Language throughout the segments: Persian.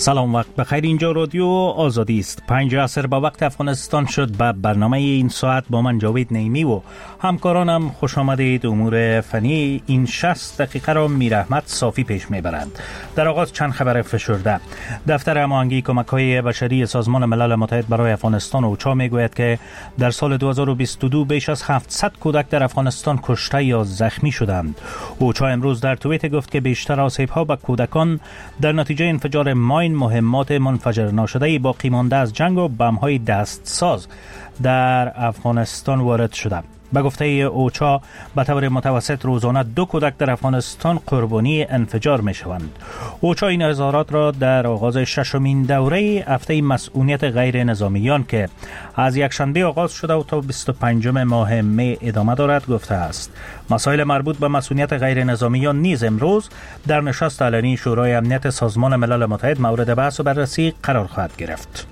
سلام، وقت بخیر. اینجا رادیو آزادی است. 5 عصر با وقت افغانستان شد. به برنامه این ساعت با من جاوید نعیمی و همکارانم خوش آمدید. امور فنی این 60 دقیقه را میر احمد صافی پیش میبرند. در آغاز چند خبر فشرده. دفتر هماهنگی کمک‌های بشری سازمان ملل متحد برای افغانستان اوچا میگوید که در سال 2022 بیش از 700 کودک در افغانستان کشته یا زخمی شدند. اوچا امروز در توییت گفت که بیشتر آسیب‌ها به کودکان در نتیجه انفجار ماین، مهمات منفجر ناشده باقی مانده از جنگ و بم‌های دستساز در افغانستان وارد شده. به گفته اوچا به طور متوسط روزانه 2 کودک در افغانستان قربانی انفجار می شوند. اوچا این اظهارات را در آغاز 6مین دوره هفته مسئولیت غیر نظامیان که از یکشنبه آغاز شده و تا 25 ماه می ادامه دارد گفته است. مسائل مربوط به مسئولیت غیر نظامیان نیز امروز در نشست علنی شورای امنیت سازمان ملل متحد مورد بحث و بررسی قرار خواهد گرفت.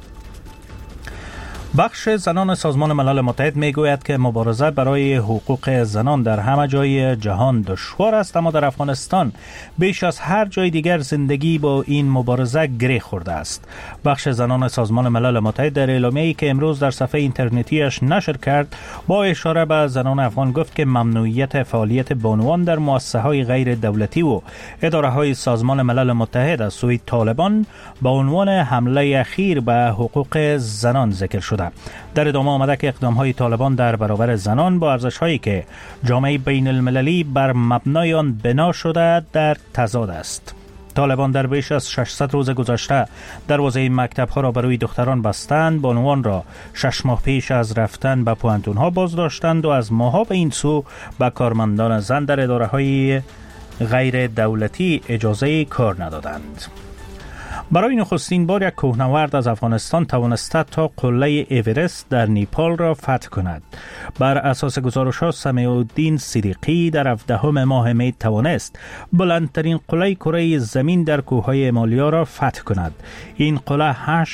بخش زنان سازمان ملل متحد میگوید که مبارزه برای حقوق زنان در همه جای جهان دشوار است، اما در افغانستان بیش از هر جای دیگر زندگی با این مبارزه گره خورده است. بخش زنان سازمان ملل متحد در اعلامیه‌ای که امروز در صفحه اینترنتیش نشر کرد با اشاره به زنان افغان گفت که ممنوعیت فعالیت بانوان در مؤسسه‌های غیر دولتی و اداره‌های سازمان ملل متحد از سوی طالبان به عنوان حمله اخیر به حقوق زنان ذکر شد. در ادامه آمده که اقدام‌های طالبان در برابر زنان با ارزش‌هایی که جامعه بین المللی بر مبنای آن بنا شده در تضاد است. طالبان در بیش از 600 روز گذشته دروازه مکتب‌ها را برای دختران بستند، بانوان را 6 ماه پیش از رفتن به پوهنتون‌ها بازداشتند و از ماها به این سو به کارمندان زن در اداره‌های غیر دولتی اجازه کار ندادند. برای نخستین بار یک کوهنورد از افغانستان توانسته تا قله اورست در نیپال را فتح کند. بر اساس گزارش‌ها سمیع الدین صدیقی در 17 ماه می توانست بلندترین قله کره زمین در کوههای هیمالیا را فتح کند. این قله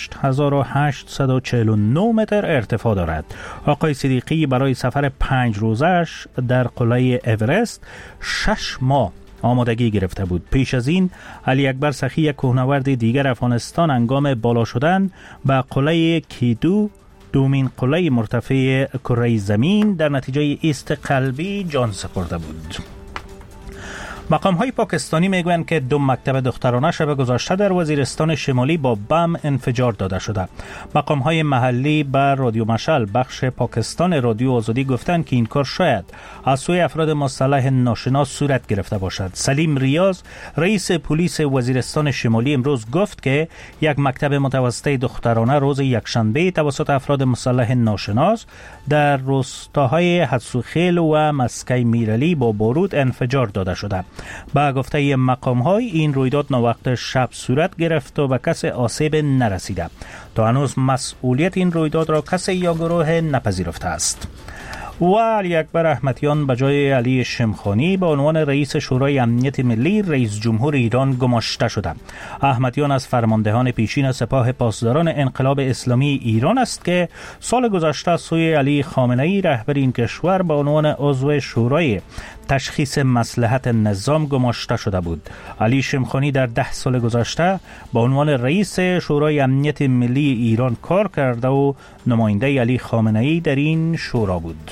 8849 متر ارتفاع دارد. آقای صدیقی برای سفر 5 روزش در قله اورست 6 ماه آمادگی گرفته بود. پیش از این علی اکبر سخی، یک کوهنورد دیگر افغانستان، هنگام بالا شدن به قله کیدو، دومین قله مرتفع کره زمین، در نتیجه ایست قلبی جان سپرده بود. مقام‌های پاکستانی میگویند که 2 مکتب دخترانه شب گذشته در وزیرستان شمالی با بم انفجار داده شده. مقام‌های محلی بر رادیو مشعل بخش پاکستان رادیو آزادی گفتند که این کار شاید از سوی افراد مسلح ناشناس صورت گرفته باشد. سلیم ریاض، رئیس پلیس وزیرستان شمالی، امروز گفت که یک مکتب متوسط دخترانه روز یکشنبه توسط افراد مسلح ناشناس در روستاهای حدسوخیل و مسکی میرعلی با بارود انفجار داده شده. با گفته مقام‌های این رویداد ناوقت شب صورت گرفت و به کسی آسیب نرسیده. تا هنوز مسئولیت این رویداد را کسی یا گروه نپذیرفته است. و علی اکبر احمدیان به جای علی شمخانی به عنوان رئیس شورای امنیت ملی رئیس جمهور ایران گماشته شده. احمدیان از فرماندهان پیشین سپاه پاسداران انقلاب اسلامی ایران است که سال گذشته سوی علی خامنه‌ای رهبر این کشور به عنوان عضو شورای تشخیص مصلحت نظام گماشته شده بود. علی شمخانی در 10 سال گذشته به عنوان رئیس شورای امنیت ملی ایران کار کرده و نماینده علی خامنه‌ای در این شورا بود.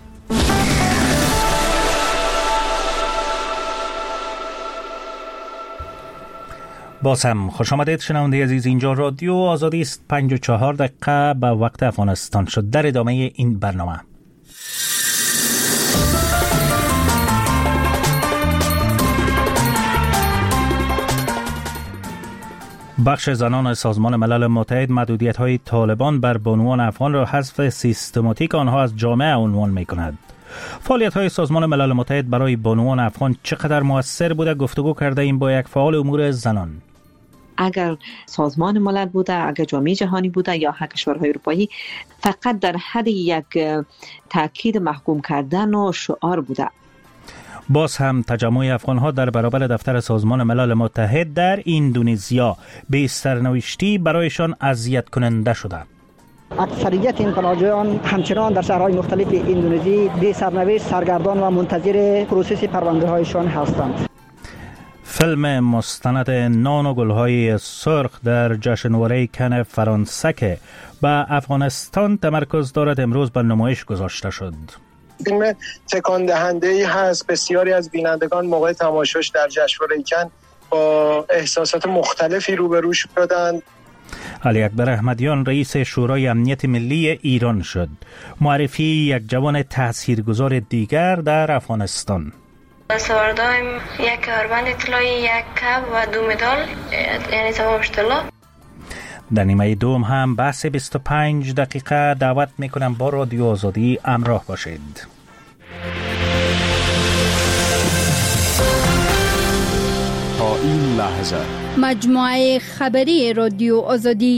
باز هم خوش آمدید شنونده عزیز. اینجا رادیو آزادی است. 54 دقیقه به وقت افغانستان شد. در ادامه این برنامه بخش زنان سازمان ملل متحد محدودیت‌های طالبان بر بانوان افغان را حذف سیستماتیک آنها از جامعه عنوان می‌کند. فعالیت‌های سازمان ملل متحد برای بانوان افغان چقدر مؤثر بوده؟ گفتگو کرده ایم با یک فعال امور زنان. اگر سازمان ملل بوده، اگر جامعه جهانی بوده یا هر کشورهای اروپایی، فقط در حد یک تاکید محکوم کردن و شعار بوده. باز هم تجمع افغان‌ها در برابر دفتر سازمان ملل متحد در اندونزیا به سرنوشتی برایشان اذیت کننده شده. اکثریت این پناهجویان همچنان در شهرهای مختلف اندونزی بی سرنوشت، سرگردان و منتظر پروسس پرونده هایشان هستند. فیلم مستند نان و گلهای سرخ در جشنواره کن فرانسه که به افغانستان تمرکز دارد امروز به نمایش گذاشته شد. فیلم تکان دهنده ای هست. بسیاری از بینندگان موقع تماشاش در جشنواره کن با احساسات مختلفی روبرو شدند. علی اکبر احمدیان رئیس شورای امنیت ملی ایران شد. معرفی یک جوان تاثیرگذار دیگر در افغانستان. سواردایم یک کمربند طلایی، یک کپ و 2 مدال، یعنی تمام طلا. در نیمه دوم هم بحث 25 دقیقه دعوت میکنم با رادیو آزادی همراه باشید. تا این لحظه مجموعه خبری رادیو آزادی.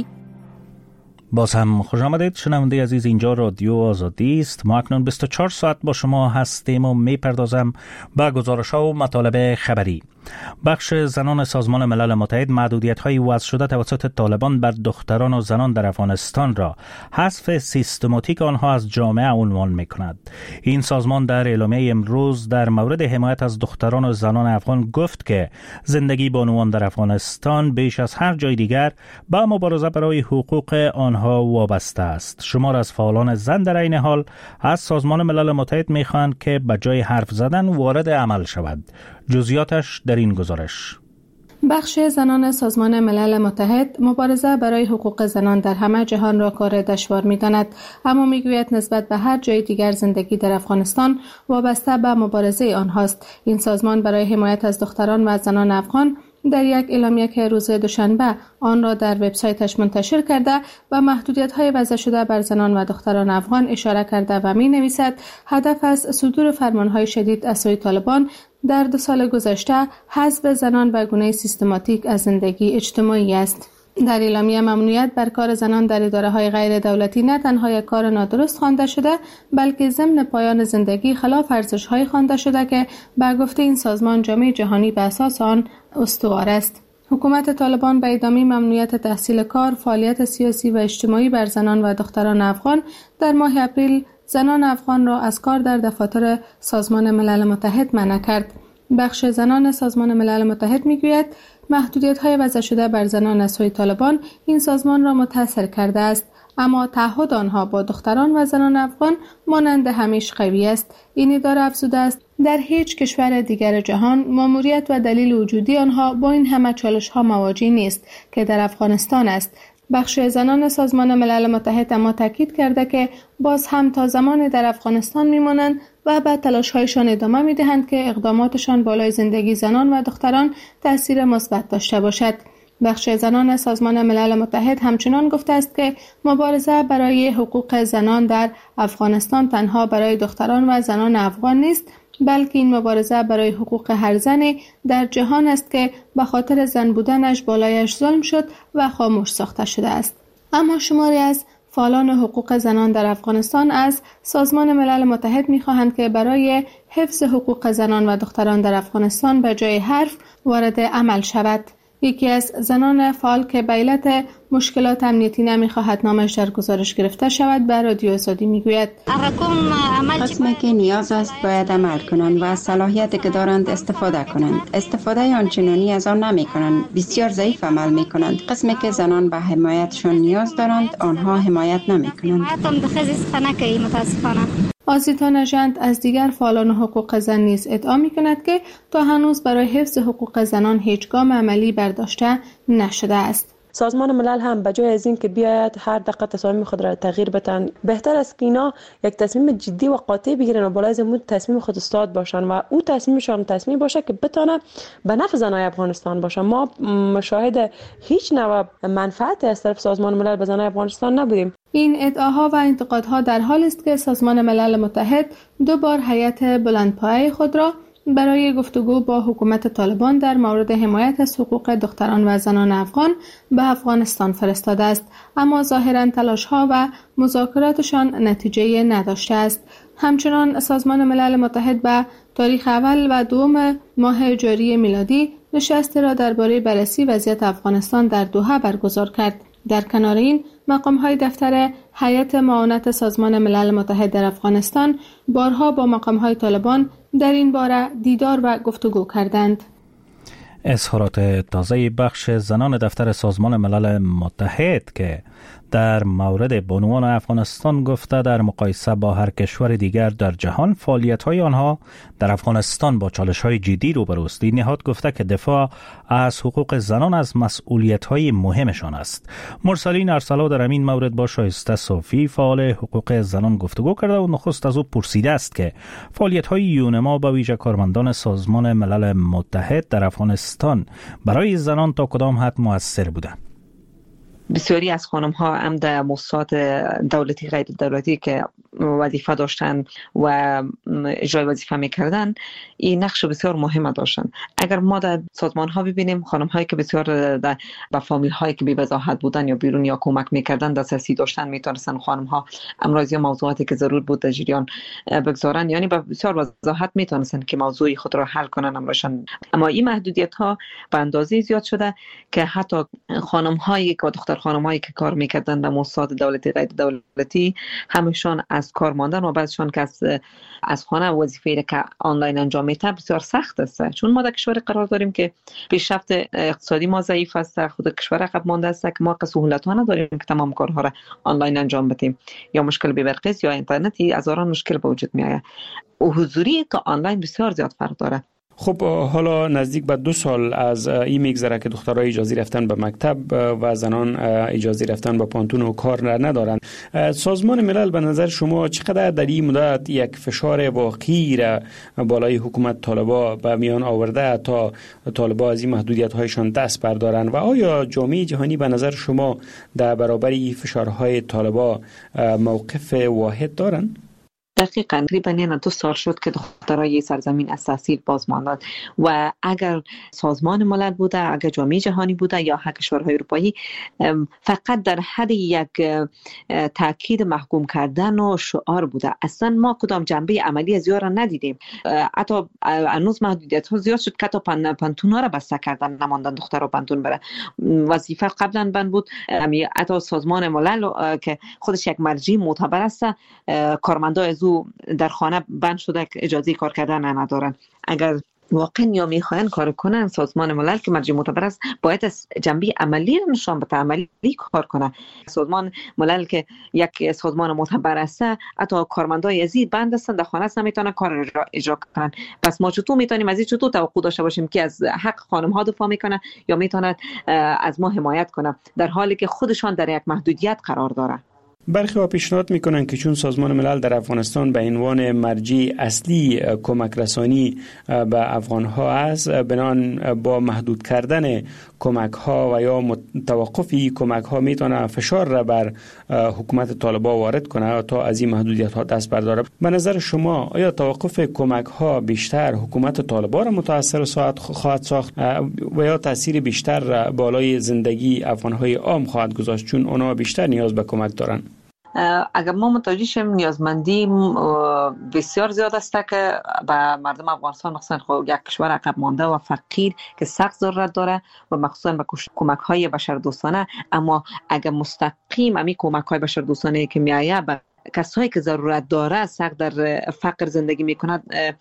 باز هم خوش آمدید شنونده عزیز، اینجا رادیو آزادی است. ما اکنون 24 ساعت با شما هستیم و میپردازم به گزارش‌ها و مطالب خبری. بخش زنان سازمان ملل متحد محدودیت‌های وضع شده توسط طالبان بر دختران و زنان در افغانستان را حذف سیستماتیک آنها از جامعه عنوان می‌کند. این سازمان در اعلامیه امروز در مورد حمایت از دختران و زنان افغان گفت که زندگی بانوان در افغانستان بیش از هر جای دیگر با مبارزه برای حقوق آنها وابسته است. شمار از فعالان زن در این حال از سازمان ملل متحد می‌خواهند که به جای حرف زدن وارد عمل شود. جزئیاتش در این گزارش. بخش زنان سازمان ملل متحد مبارزه برای حقوق زنان در همه جهان را کار دشوار می‌داند، اما می‌گوید نسبت به هر جای دیگر زندگی در افغانستان وابسته به مبارزه آنهاست. این سازمان برای حمایت از دختران و زنان افغان در یک اعلامیه که روز دوشنبه آن را در وبسایتش منتشر کرده و محدودیت‌های وضع شده بر زنان و دختران افغان اشاره کرده و می‌نویسد هدف از صدور فرمان‌های شدید از سوی طالبان در 2 سال گذشته حذف زنان به گونه سیستماتیک از زندگی اجتماعی است. در اعلامیه ممنوعیت بر کار زنان در اداره‌های غیر دولتی نه تنها یک کار نادرست خوانده شده، بلکه ضمن پایان زندگی خلاف ارزش‌های خوانده شده که به گفته این سازمان جامعه جهانی به اساس آن استوار است. حکومت طالبان به ادامه ممنوعیت تحصیل کار، فعالیت سیاسی و اجتماعی بر زنان و دختران افغان در ماه اپریل زنان افغان را از کار در دفاتر سازمان ملل متحد منع کرد. بخش زنان سازمان ملل متحد میگوید محدودیت‌های وضع شده بر زنان از سوی طالبان این سازمان را متاثر کرده است، اما تعهد آنها با دختران و زنان افغان مانند همیشه قوی است. این اداره افزوده است در هیچ کشور دیگر جهان ماموریت و دلیل وجودی آنها با این همه چالش‌ها مواجه نیست که در افغانستان است. بخش زنان سازمان ملل متحد اما تاکید کرده که باز هم تا زمان در افغانستان میمانند و به تلاش‌هایشان ادامه میدهند که اقداماتشان بالای زندگی زنان و دختران تأثیر مثبت داشته باشد. بخش زنان سازمان ملل متحد همچنان گفته است که مبارزه برای حقوق زنان در افغانستان تنها برای دختران و زنان افغان نیست، بلکه این مبارزه برای حقوق هر زن در جهان است که به خاطر زن بودنش بالایش ظلم شد و خاموش ساخته شده است. اما شماری از فعالان حقوق زنان در افغانستان از سازمان ملل متحد می‌خواهند که برای حفظ حقوق زنان و دختران در افغانستان به جای حرف وارد عمل شود. یکی از زنان فعال که به علت مشکلات امنیتی نمی‌خواهد نامش در گزارش گرفته شود به رادیو آزادی میگوید قسمی که نیاز است باید عمل کنند و از صلاحیتی که دارند استفاده کنند. استفاده آنچنانی از آن نمی کنند، بسیار ضعیف عمل می کنند. قسمی که زنان به حمایتشان نیاز دارند آنها حمایت نمی کنند. آزیتا نژند از دیگر فعالان حقوق زن نیز ادعا می‌کند که تا هنوز برای حفظ حقوق زنان هیچ گام عملی برداشته نشده است. سازمان ملل هم بجای از این که بیاید هر دقیقه تصامیم خود را تغییر بدن، بهتر است که اینا یک تصمیم جدی و قاطع بگیرن و بالای زمین تصمیم خود استاد باشن و او تصمیمشون تصمیم باشه که بتونه به نفع زنای افغانستان باشه. ما مشاهده هیچ نوع منفعتی از طرف سازمان ملل به زنای افغانستان نبودیم. این ادعاها و انتقادها در حالی است که سازمان ملل متحد 2 بار هیئت بلندپایه خود را برای گفتگو با حکومت طالبان در مورد حمایت از حقوق دختران و زنان افغان به افغانستان فرستاده است، اما ظاهراً تلاش‌ها و مذاکراتشان نتیجه نداشته است. همچنان سازمان ملل متحد به تاریخ اول و دوم ماه جاری میلادی نشستی را درباره بررسی وضعیت افغانستان در دوحه برگزار کرد. در کنار این مقام‌های دفتر هیئت معاونت سازمان ملل متحد در افغانستان بارها با مقام‌های طالبان در این باره دیدار و گفتگو کردند. اظهارات تازه بخش زنان دفتر سازمان ملل متحد که در مورد بانوان افغانستان گفته در مقایسه با هر کشور دیگر در جهان فعالیت‌های آنها در افغانستان با چالش‌های جدی روبروست. این نهاد گفته که دفاع از حقوق زنان از مسئولیت‌های مهمشان است. مرسلین ارسلا در این مورد با شایسته صافی فعال حقوق زنان گفتگو کرده و نخست از او پرسیده است که فعالیت‌های یونما با ویژه کارمندان سازمان ملل متحد در افغانستان برای زنان تا کدام حد مؤثر بوده؟ بسیاری از خانم ها هم در مؤسسات دولتی غیر دولتی که وظیفه داشتن و اجرای وظیفه میکردن این نقش بسیار مهم داشتن. اگر ما در سازمان ها ببینیم خانم هایی که بسیار با فامیل هایی که بی وضاحت بودن یا بیرون یا کمک میکردن دسترسی داشتن میتونستن خانم ها امراض یا موضوعاتی که ضرور بود در جریان بگذارن، یعنی با بسیار وضاحت میتونستن که موضوعی خود را حل کنن امرشان. اما این محدودیت ها به اندازه زیاد شده که حتی خانم هایی که دختر خانمایی که کار میکردن در مؤسسات دولتی غیر دولتی همشون از کار ماندن و بعضشون که از خانه وظیفه که آنلاین انجام میده بسیار سخت است، چون ما در کشور قرار داریم که پیشرفت اقتصادی ما ضعیف است، خود کشور عقب مانده است که ما سهولت ها نداریم که تمام کارها را آنلاین انجام بدیم، یا مشکل به برق یا اینترنتی هزاران مشکل به وجود میآید و حضوری تا آنلاین بسیار زیاد فرق داره. خب حالا نزدیک به 2 سال از این میگذره که دخترها اجازه رفتن به مکتب و زنان اجازه رفتن به پانتون و کار ندارن. سازمان ملل به نظر شما چقدر در این مدت یک فشار واقعی را بالای حکومت طالبا به میان آورده تا طالبا از این محدودیت هایشان دست بردارن و آیا جامعه جهانی به نظر شما در برابر این فشارهای طالبا موقف واحد دارن؟ دقیقاً تقریباً 2 سال شد که دخترای سرزمین از تحصیل باز ماندند و اگر سازمان ملل بوده، اگر جامعه جهانی بوده یا هر کشورهای اروپایی فقط در حد یک تاکید محکوم کردن و شعار بوده. اصلا ما کدام جنبه عملی از را ندیدیم. حتی هنوز محدودیت ها زیاد شد که تا پانتون ها را بسته کردن، نماندن دخترها پانتون بره. وظیفه قبلا بند بود، حتی سازمان ملل که خودش یک مرجع معتبر است کارمندان در خانه بند شده که اجازه کار کردن ندارن. اگر واقعا یا میخواین کار کنن سازمان ملل که مرجع معتبر است باید از جنبه عملی نشان بده، عملی کار کنه. سازمان ملل که یک سازمان معتبر است حتی کارمندای ازی بند هستن در خانه است نمیتونن کار اجرا کنن. پس ما چطور میتونیم از این چطور توقع داشته باشیم که از حق خانم ها دفاع میکنه یا میتونه از ما حمایت کنه در حالی که خودشان در یک محدودیت قرار داره؟ برخی ها پیشنهاد میکنن که چون سازمان ملل در افغانستان به عنوان مرجع اصلی کمک رسانی به افغان ها است، بنان با محدود کردن کمک ها و یا توقفی کمک ها میتونه فشار را بر حکومت طالبا وارد کنه تا از این محدودیت ها دست برداره. به نظر شما آیا توقف کمک ها بیشتر حکومت طالبا را متاثر خواهد ساخت و یا تاثیر بیشتر را بالای زندگی افغان های عام خواهد گذاشت، چون اونا بیشتر نیاز به کمک دارن؟ اگر ما متوجه شیم نیازمندی بسیار زیاد است که به مردم افغانستان مخصوصا یک کشور عقب مانده و فقیر که سخت ضرورت داره و مخصوصا به کمک های بشردوستانه، اما اگر مستقیم همین کمک های بشردوستانه که میآید کسایی که ضرورت داره سخت در فقر زندگی میکنند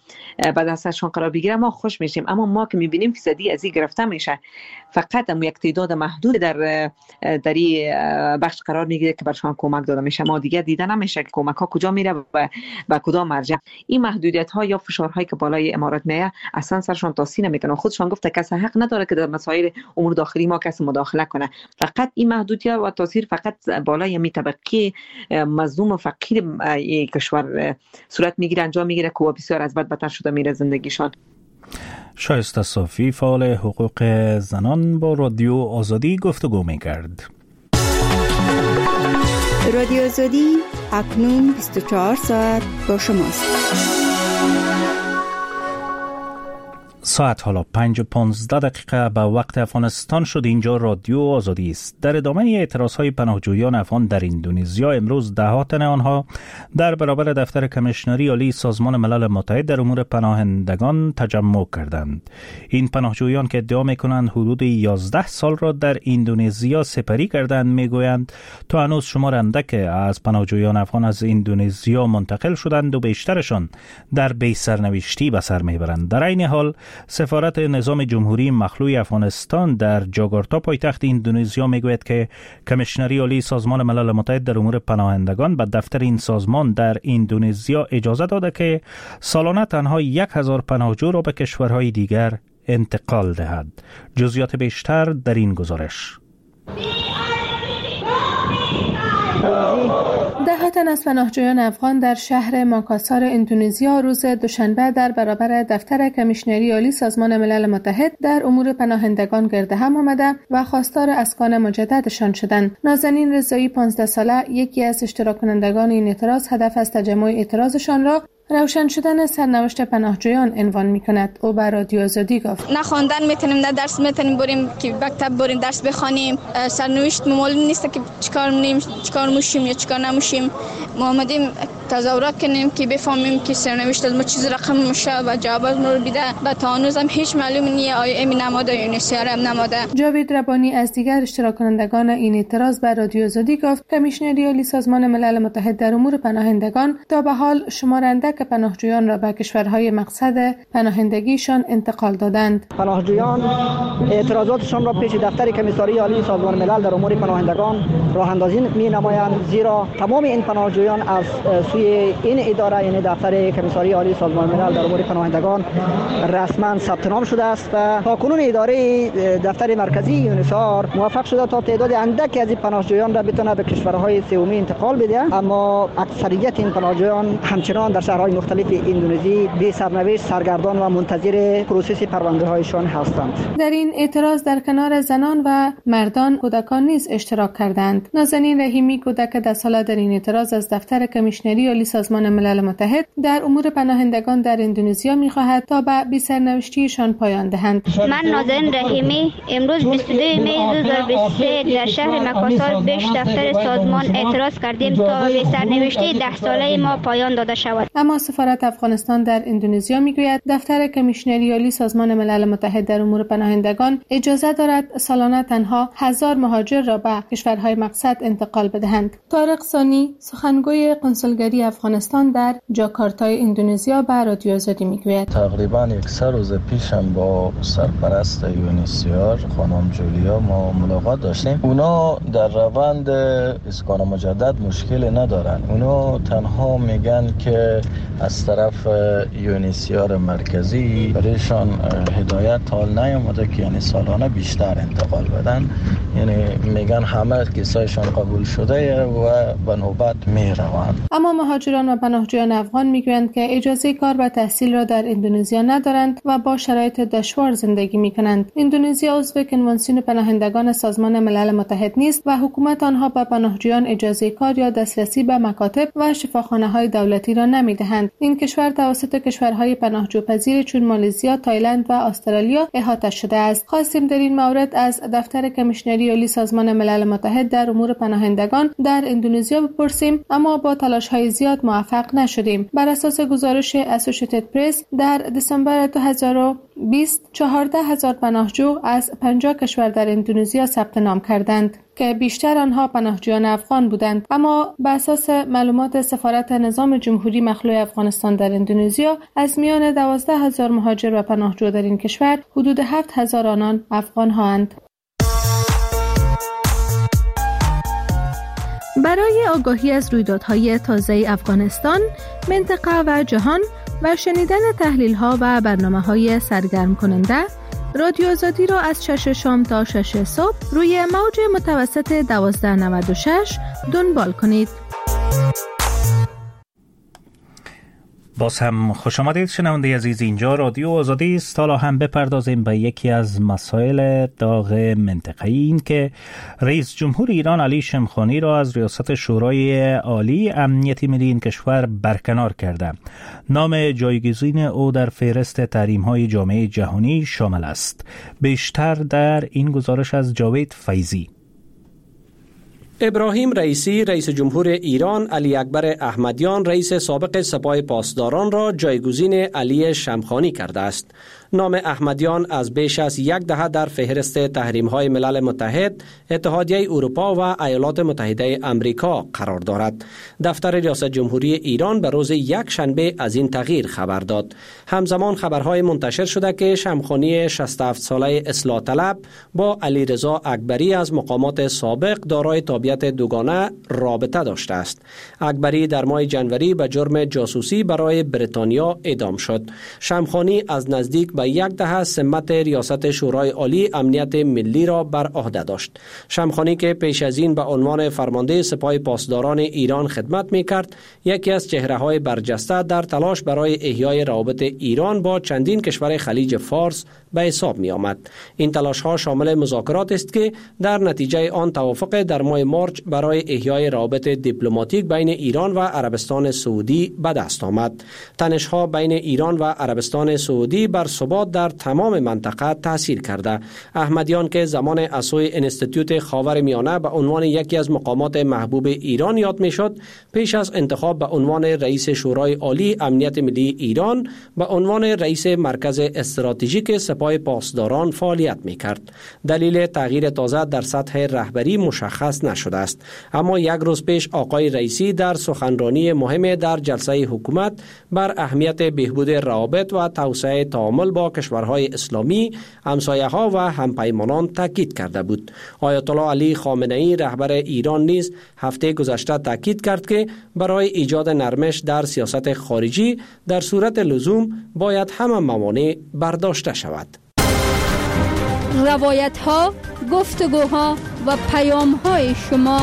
بعد ازشون قرار بگیره ما خوش میشیم. اما ما که میبینیم فیصدی از این گرفته میشه، فقط هم یک تعداد محدود در این بخش قرار میگیره که برشان کمک داده میشه. ما دیگه دیده نمیشه که کمک ها کجا میره و به کدام مرجع. این محدودیت ها یا فشارهایی که بالای امارات میاد اصلا سرشان تاثیر نمیکنه. خودشان گفته کسی حق نداره که در مسائل امور داخلی ما کسی مداخله کنه. فقط این محدودیت و تاثیر فقط بالای می طبقه مظلوم فقیر کشور صورت میگیره، انجام میگیره که بسیار از بد بدتر شده میره زندگیشان. شایسته صافی فعال حقوق زنان با رادیو آزادی گفتگو میکرد. رادیو آزادی اکنون 24 ساعت با شماست. ساعت حالا 5:15 به وقت افغانستان شد. اینجا رادیو آزادی است. در ادامه اعتراضهای پناهجویان افغان در اندونزیا امروز ده تن آنها در برابر دفتر کمیشنری عالی سازمان ملل متحد در امور پناهندگان تجمع کردند. این پناهجویان که ادعا می‌کنند حدود 11 سال را در اندونزیا سپری کردند میگویند تا هنوز شمار اندک از پناهجویان افغان از اندونزیا منتقل شدند و بیشترشان در بی سرنوشتی به سر میبرند. در این حال سفارت نظام جمهوری مخلوع افغانستان در جاکارتا پایتخت اندونزیا میگوید که کمیشنری عالی سازمان ملل متحد در امور پناهندگان به دفتر این سازمان در اندونزیا اجازه داده که سالانه تنها 1000 پناهجو را به کشورهای دیگر انتقال دهد. جزئیات بیشتر در این گزارش. دهات از پناهجویان افغان در شهر ماکاسار اندونزیا روز دوشنبه در برابر دفتر کمیشنری عالی سازمان ملل متحد در امور پناهندگان گرد هم آمده و خواستار اسکان مجددشان شدند. نازنین رضایی 15 ساله یکی از اشتراک کنندگان این اعتراض هدف از تجمع اعتراضشان را روشن شدن سرنوشت پناهجویان عنوان می‌کند. او بر رادیو آزادی گفت: نه خواندن میتونیم، نه درس میتونیم بریم که مکتب بریم درس بخوانیم. سرنوشت معلوم نیست که چیکار کنیم، چیکار موشیم یا چیکار نموشیم. ما اومدیم تظاهرات کنیم که بفهمیم که سرنوشت ما چیز رقم میشه و جواب ما رو بده. و تا هنوز هم هیچ معلوم نیست آیا این نماده یا یونیسیار هم نماده. جاوید ربانی از دیگر اشتراک کنندگان این اعتراض بر رادیو آزادی گفت: کمیشنری عالی سازمان ملل متحد در امور پناهندگان تا به حال شمارنده که پناهجویان را به کشورهای مقصد پناهندگیشان انتقال دادند. پناهجویان اعتراضاتشان را پیش دفتر کمیساری عالی سازمان ملل در امور پناهندگان راه اندازی می‌نمایند، زیرا تمام این پناهجویان از سوی این اداره یعنی دفتر کمیساری عالی سازمان ملل در امور پناهندگان رسما ثبت نام شده است و تاکنون اداره دفتر مرکزی یونیسار موفق شده تا تعداد اندکی از این پناهجویان را بتونه به کشورهای سومی انتقال بده، اما اکثریت این پناهجویان همچنان در شهرهای مختلف اندونزی بی سرنوشت سرگردان و منتظر پروسس پرونده‌هایشان هستند. در این اعتراض در کنار زنان و مردان کودکان نیز اشتراک کردند. نازنین رحیمی کودک 10 ساله در این اعتراض از دفتر کمیشنری عالی سازمان ملل متحد در امور پناهندگان در اندونزیا می‌خواهد تا به بی سرنوشتیشان پایان دهند. من نازنین رحیمی امروز 22 می 2023 در شهر مکاسار پیش دفتر سازمان اعتراض کردیم تا بی سرنوشتی 10 ساله ما پایان داده شود. اما سفارت افغانستان در اندونزیا میگوید دفتر کمیشنری عالی سازمان ملل متحد در امور پناهندگان اجازه دارد سالانه تنها 1000 مهاجر را به کشورهای مقصد انتقال بدهند. طارق ثانی سخنگوی کنسولگری افغانستان در جاکارتای اندونزیا به رادیو آزادی میگوید: تقریبا 1 روز پیشم با سرپرست یونیسیار خانم جولیا ما ملاقات داشتیم. اونا در روند اسکان مجدد مشکل ندارن. اونا تنها میگن که از طرف یونیسیار مرکزی برایشان هدایت حال نیامده که یعنی سالانه بیشتر انتقال بدن، یعنی میگن همه کیسایشان قبول شده و به نوبت میروند. اما مهاجران و پناهجویان افغان میگویند که اجازه کار و تحصیل را در اندونزیا ندارند و با شرایط دشوار زندگی میکنند. اندونزیا عضو کنوانسیون پناهندگان سازمان ملل متحد نیست و حکومت آنها به پناهجویان اجازه کار یا دسترسی به مکاتب و شفاخانه‌های دولتی را نمیدهند. این کشور توسط کشورهای پناهجوپذیر چون مالزیا، تایلند و استرالیا احاطه شده است. خواستیم در این مورد از دفتر کمیشنری عالی سازمان ملل متحد در امور پناهندگان در اندونزیا بپرسیم، اما با تلاش‌های زیاد موفق نشدیم. بر اساس گزارش اسوسییتد پرس در دسامبر 2020 14,000 پناهجو از 50 کشور در اندونزیا ثبت نام کردند که بیشتر آنها پناهجویان افغان بودند. اما بر اساس معلومات سفارت نظام جمهوری مخلوع افغانستان در اندونزیا از میان 12,000 مهاجر و پناهجو در این کشور حدود 7,000 آنان افغان هستند. برای آگاهی از رویدادهای تازه افغانستان، منطقه و جهان و شنیدن تحلیل‌ها و برنامه‌های سرگرم کننده، رادیو آزادی را از 6 شام تا 6 صبح روی موج متوسط 1296 دنبال کنید. باز هم خوش آمدید شنونده عزیز، اینجا رادیو آزادی است. حالا هم بپردازیم به یکی از مسائل داغ منطقه‌ای، این که رئیس جمهور ایران علی شمخانی را از ریاست شورای عالی امنیت ملی این کشور برکنار کرده. نام جایگزین او در فهرست تحریم‌های جامعه جهانی شامل است. بیشتر در این گزارش از جاوید فیضی. ابراهیم رئیسی رئیس جمهور ایران علی اکبر احمدیان رئیس سابق سپاه پاسداران را جایگزین علی شمخانی کرده است. نام احمدیان از بیش از یک دهه در فهرست تحریم‌های ملل متحد، اتحادیه اروپا و ایالات متحده آمریکا قرار دارد. دفتر ریاست جمهوری ایران به روز یک شنبه از این تغییر خبر داد. همزمان خبرهای منتشر شده که شمخانی 67 ساله اصلاح طلب با علیرضا اکبری از مقامات سابق دارای تابعیت دوگانه رابطه داشته است. اکبری در ماه جنوری به جرم جاسوسی برای بریتانیا اعدام شد. شمخانی از نزدیک به یک دهه سمت ریاست شورای عالی امنیت ملی را بر عهده داشت. شمخانی که پیش از این به عنوان فرمانده سپاه پاسداران ایران خدمت می‌کرد، یکی از چهره‌های برجسته در تلاش برای احیای روابط ایران با چندین کشور خلیج فارس به حساب می‌آمد. این تلاش‌ها شامل مذاکرات است که در نتیجه آن توافق در ماه مارچ برای احیای روابط دیپلماتیک بین ایران و عربستان سعودی به دست آمد. تنش‌ها بین ایران و عربستان سعودی بر ثبات در تمام منطقه تاثیر کرده. احمدیان که زمان از سوی انستیتوت خاورمیانه به عنوان یکی از مقامات محبوب ایران یاد می‌شد، پیش از انتخاب به عنوان رئیس شورای عالی امنیت ملی ایران به عنوان رئیس مرکز استراتژیک سپاه پاسداران فعالیت می‌کرد. دلیل تغییر تازه در سطح رهبری مشخص نشده است، اما یک روز پیش آقای رئیسی در سخنرانی مهم در جلسه حکومت بر اهمیت بهبود روابط و توسعه تعامل با کشورهای اسلامی، همسایه‌ها و همپیمانان تاکید کرده بود. آیت الله علی خامنه‌ای رهبر ایران نیز هفته گذشته تاکید کرد که برای ایجاد نرمش در سیاست خارجی در صورت لزوم باید همه موانع برداشته شود. روایت‌ها، گفتگوها و پیام‌های شما.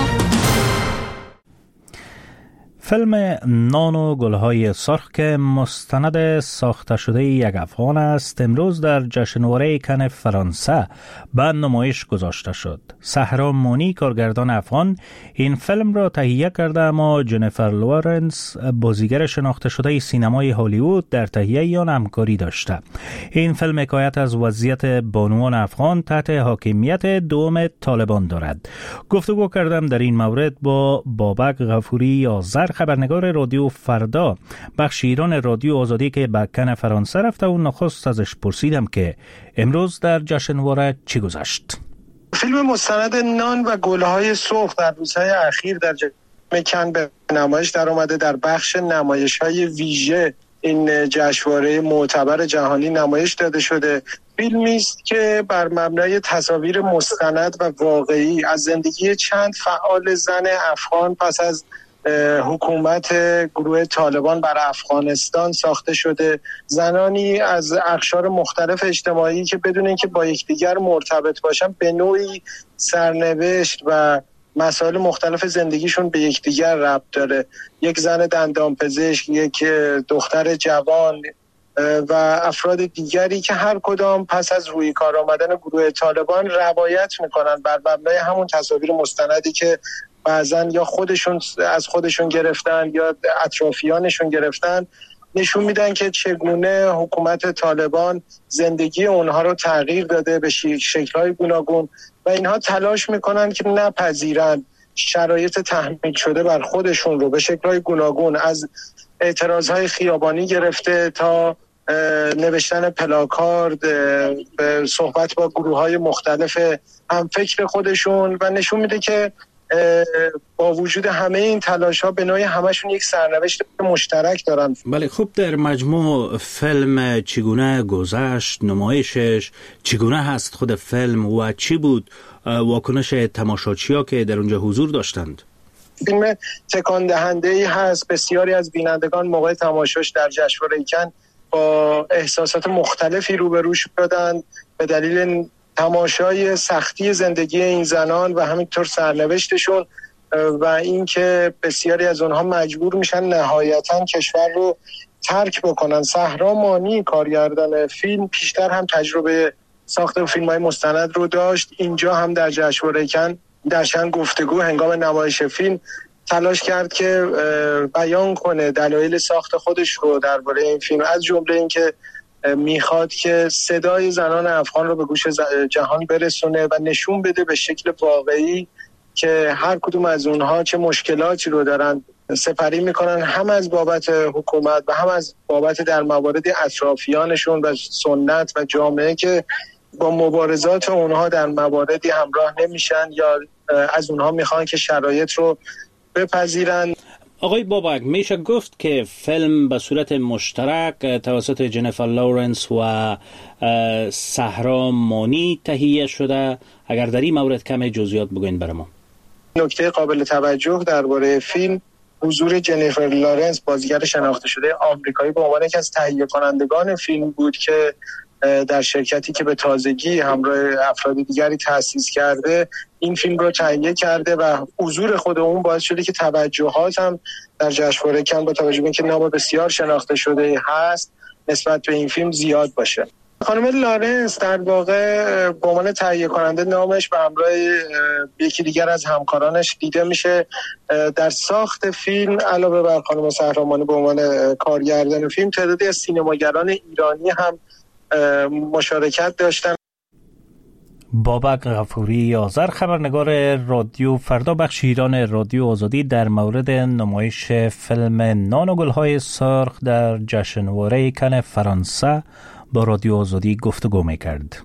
فیلم نان و گلهای سرخ که مستند ساخته شده یک افغان است، امروز در جشنواره کن فرانسه به نمایش گذاشته شد. صحرا مونی کارگردان افغان این فیلم را تهیه کرده، اما جنیفر لورنس بازیگر شناخته شده سینمای هالیوود در تهیه آن همکاری داشته. این فیلم حکایت از وضعیت بانوان افغان تحت حاکمیت دوم طالبان دارد. گفتگو کردم در این مورد با بابک غفوری آذر، خبرنگار رادیو فردا بخش ایران رادیو آزادی که به کن فرانسه رفته و نخست ازش پرسیدم که امروز در جشنواره چی گذشت. فیلم مستند نان و گلهای سرخ در روزهای اخیر در کن به نمایش در آمده. در بخش نمایش‌های ویژه این جشنواره معتبر جهانی نمایش داده شده. فیلمی است که بر مبنای تصاویر مستند و واقعی از زندگی چند فعال زن افغان پس از حکومت گروه طالبان بر افغانستان ساخته شده. زنانی از اقشار مختلف اجتماعی که بدون اینکه با یکدیگر مرتبط باشن به نوعی سرنوشت و مسائل مختلف زندگیشون به یکدیگر ربط داره. یک زن دندانپزشک، یک دختر جوان و افراد دیگری که هر کدام پس از روی کار آمدن گروه طالبان روایت میکنن بر مبنای همون تصاویر مستندی که بعضن یا خودشون از خودشون گرفتن یا اطرافیانشون گرفتن، نشون میدن که چگونه حکومت طالبان زندگی اونها رو تغییر داده به شکل‌های گوناگون و اینها تلاش میکنن که نپذیرن شرایط تحمیل شده بر خودشون رو به شکل‌های گوناگون، از اعتراضهای خیابانی گرفته تا نوشتن پلاکارد، به صحبت با گروه‌های مختلف همفکر خودشون، و نشون میده که با وجود همه این تلاش‌ها به نوعی همشون یک سرنوشت مشترک دارن. بله، خوب، در مجموع فیلم چگونه گذشت، نمایشش چگونه هست خود فیلم و چی بود واکنش تماشاچی‌ها که در اونجا حضور داشتند؟ فیلم تکان دهنده‌ای هست. بسیاری از بینندگان موقع تماشاش در جشنواره کن با احساسات مختلفی روبرو شدند به دلیل تماشای سختی زندگی این زنان و همینطور سرنوشتشون و اینکه بسیاری از اونها مجبور میشن نهایتاً کشور رو ترک بکنن. صحرا مانی کارگردان فیلم پیشتر هم تجربه ساخت فیلم‌های مستند رو داشت. اینجا هم در جشنواره کن در چند گفتگو هنگام نمایش فیلم تلاش کرد که بیان کنه دلایل ساخت خودش رو درباره این فیلم، از جمله اینکه میخواد که صدای زنان افغان رو به گوش جهان برسونه و نشون بده به شکل واقعی که هر کدوم از اونها چه مشکلاتی رو دارن سپری میکنن، هم از بابت حکومت و هم از بابت در موارد اطرافیانشون و سنت و جامعه که با مبارزات اونها در مواردی همراه نمیشن یا از اونها میخوان که شرایط رو بپذیرن. آقای بابک، میشه گفت که فیلم به صورت مشترک توسط جنیفر لورنس و صحرا مانی تهیه شده؟ اگر در این مورد کمی جزئیات بگوین برای ما. نکته قابل توجه درباره فیلم حضور جنیفر لورنس، بازیگر شناخته شده آمریکایی، به عنوان یکی از تهیه کنندگان فیلم بود که در شرکتی که به تازگی همراه افراد دیگری تأسیس کرده این فیلم رو تهیه کرده و حضور خود اون باعث شده که توجهات هم در جشنواره کن با توجه به اینکه نام بسیار شناخته شده هست نسبت به این فیلم زیاد باشه. خانم لارنس در واقع به عنوان تهیه کننده نامش به همراه یکی دیگر از همکارانش دیده میشه. در ساخت فیلم علاوه بر خانم صحرا مانی به عنوان کارگردان فیلم، تعدادی از سینماگران ایرانی هم مشارکت داشتن. بابک غفوری آذر، خبرنگار رادیو فردا، بخش ایران رادیو آزادی، در مورد نمایش فیلم نان و گل‌های سرخ در جشنواره کن فرانسه با رادیو آزادی گفتگو می‌کرد.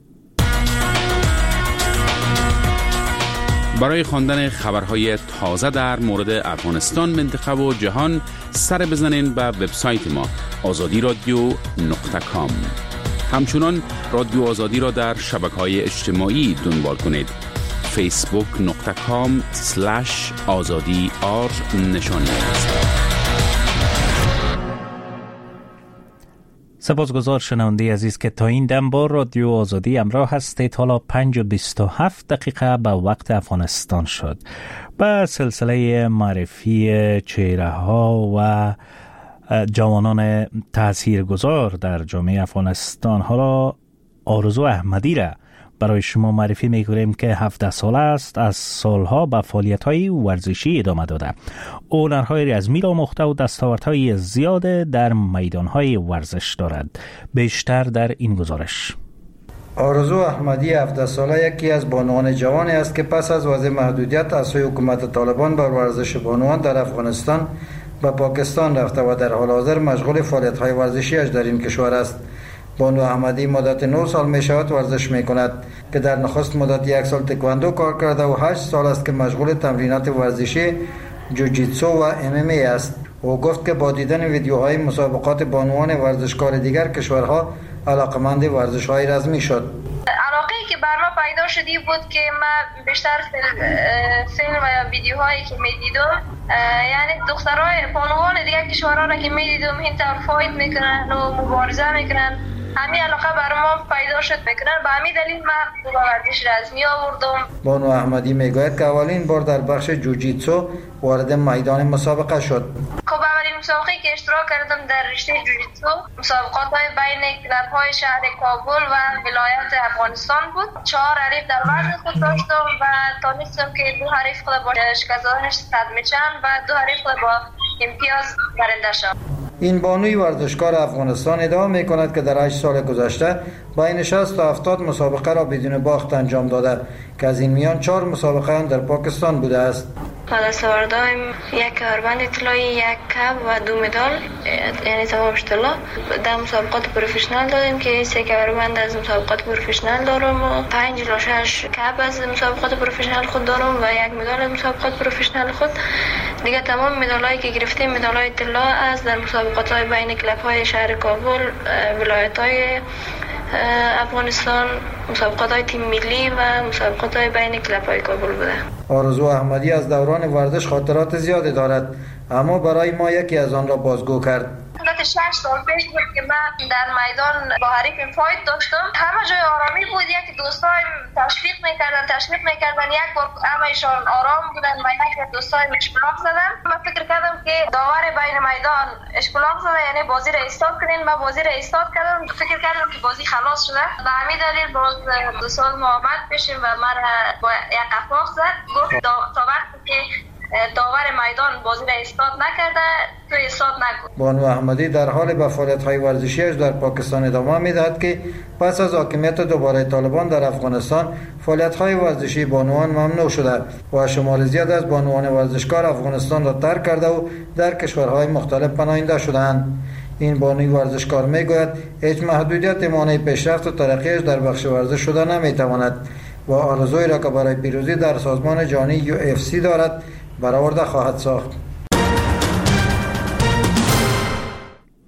برای خواندن خبرهای تازه در مورد افغانستان، منطقه و جهان سر بزنین به وبسایت ما azadiradio.com. همچنان رادیو آزادی را در شبکه‌های اجتماعی دنبال کنید. facebook.com/azadi_r نشانی است. سپاسگزار شنونده عزیز که تا این دم با رادیو آزادی همراه هستید. حالا 5:27 به وقت افغانستان شد. با سلسله معرفی چهره ها و جوانان تاثیرگذار در جامعه افغانستان، حالا آرزو احمدی را برای شما معرفی می‌کنیم که 17 ساله است، از سالها به فعالیت‌های ورزشی ادامه داده. او هنرهای رزمی را آموخته و دستاوردهای زیاد در میدان‌های ورزش دارد. بیشتر در این گزارش. آرزو احمدی 17 ساله یکی از بانوان جوانی است که پس از وضع محدودیت از سوی حکومت طالبان بر ورزش بانوان در افغانستان به پاکستان رفته و در حال حاضر مشغول فعالیت‌های ورزشی‌اش در این کشور است. بانو احمدی مدت 9 سال میشود ورزش میکند که در نخست مدت 1 سال تکواندو کار کرده و 8 سال است که مشغول تمرینات ورزشی جوجیتسو و MMA است. او گفت که با دیدن ویدیوهای مسابقات بانوان ورزشکار دیگر کشورها علاقمند ورزش‌های رزمی شد. علاقه‌ای که بر ما پیدا شدی بود که من بیشتر فیلم و ویدیوهایی که میدیدم، یعنی دخترای بانوان دیگر کشورها را که میدیدم این طور فایت میکنن و مبارزه میکنن، همین علاقه بر ما پیدا شد میکنن. به همین دلیل من به ورزش رزمی آوردم. بانو احمدی میگوید که اولین بار در بخش جوجیتسو وارد میدان مسابقه شد. خب اولین مسابقه که اشتراک کردم در رشته جوجیتسو مسابقات های بین کلب های شهر کابل و ولایت افغانستان بود. 4 حریف در وزن خود داشتم و تانستم که 2 حریف خود با شکست دادنش صدمه چند و 2 حریف خود با امتیاز برنده شد. این بانوی ورزشکار افغانستان ادعا می‌کند که در 8 سال گذشته بین 60 تا 70 مسابقه را بدون باخت انجام داده که از این میان 4 مسابقه هم در پاکستان بوده است. دستاوردهایم 1 کمربند طلایی، 1 کپ و 2 مدال، یعنی تمامش طلا. در مسابقات پروفشنال دادیم که 3 کمربند از مسابقات پروفشنال دارم و 5.6 کپ از مسابقات پروفشنال خود دارم و 1 مدال از مسابقات پروفشنال خود. دیگه تمام مدالایی که گرفتیم مدالای طلا از در مسابقات‌های بین کلب‌های شهر کابل، ولایت‌های افغانستان، مسابقات‌های تیم ملی و مسابقات‌های بین کلب‌های کابل بوده. آرزو احمدی از دوران ورزش خاطرات زیادی دارد، اما برای ما یکی از آن را بازگو کرد. مدت 6 سال پیش بود که من در میدان با حریفم فایت داشتم. همه جای آرامی بود، یک دوستایم تشویق میکردن. یک بار همه‌شان آرام بودن و یک دوستایم اشپلاق زدن. من فکر کردم که داور بین میدان اشپلاق زده، یعنی بازی را استارت کنین. من بازی را استارت کردم، فکر کردم که بازی خلاص شده. به همین دلیل باز 2 سال محبت پیشیم و من با یک افاق زد. گفت تا وقتی که داور میدان بازی را استارت نکرده تو حساب نکن. بانو احمدی در حال به فعالیت‌های ورزشیش در پاکستان ادامه می‌دهد که پس از حاکمیت دوباره طالبان در افغانستان فعالیت‌های ورزشی بانوان ممنوع شده و شمار زیاد از بانوان ورزشکار افغانستان را ترک کرده و در کشورهای مختلف پناهنده شدند. این بانوی ورزشکار میگوید هیچ محدودیت مانع پیشرفت و ترقیش در بخش ورزش شده نمیتواند و آرزویی را که برای پیروزی در سازمان جهانی UFC دارد برآورده خواهد ساخت.